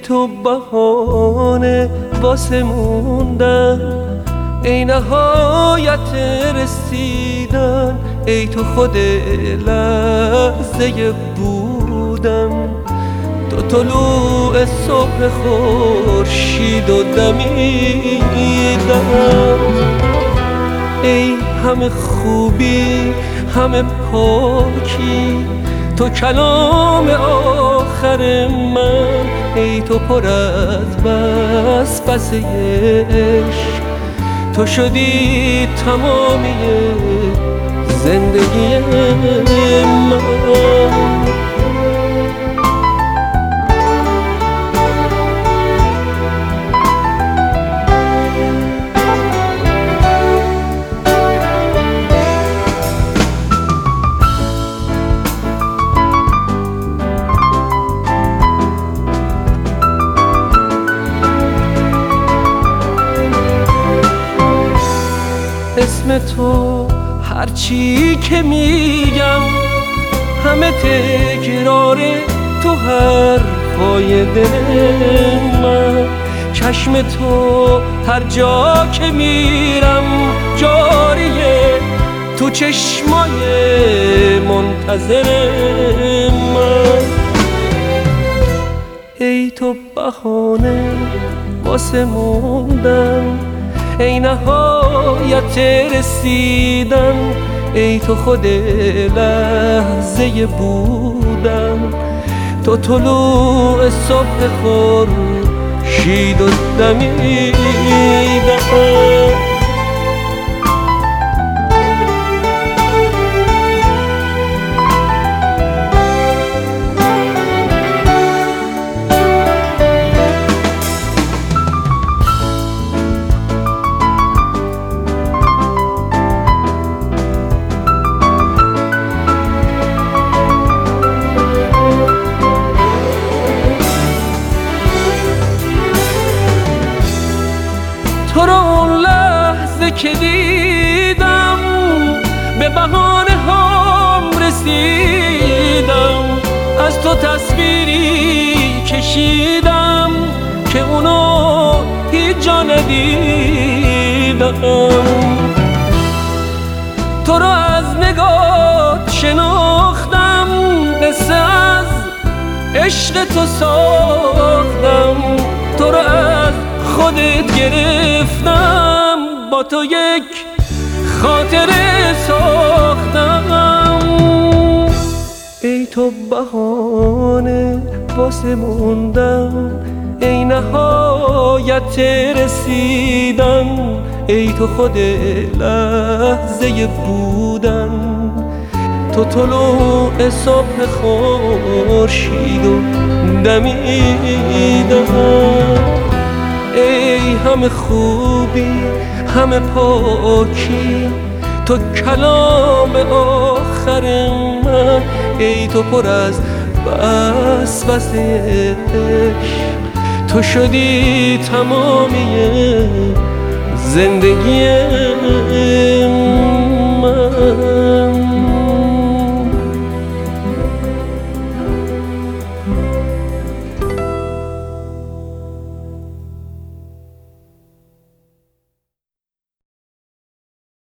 تو بهانه واسه موندن، ای نهایت رسیدن، ای تو خود لحظه بودن. تو طلوع صبح خورشید و دمیدن، ای همه خوبی همه پاکی، تو کلام آخر من، ای تو پر از وسوسه عشق، تو شدی تمامی زندگی من. اسم تو هرچی که میگم همه تکرار تو حرفای دل من. چشم تو هر جا که میرم جاریه، تو چشمای منتظر من. ای تو بهانه واسه موندن، ای نهایت رسیدن، ای تو خود لحظه بودن. تو طلوع صبح خورشید و دمیدن. تو رو اون لحظه که دیدم به بهانه هم رسیدم، از تو تصویری کشیدم که اونو هیچ جا ندیدم. تو رو از نگات شناختم، قصه از عشق تو ساختم. تو رو از خودت گرفتم، با تو یک خاطره ساختم. ای تو بهانه واسه موندن، ای نهایت رسیدن، ای تو خود لحظه بودن. تو طلوع صبح خورشید و دمیدن، ای همه خوبی همه پاکی، تو کلام آخر من، ای تو پر از وسوسه عشق، تو شدی تمامی زندگی من.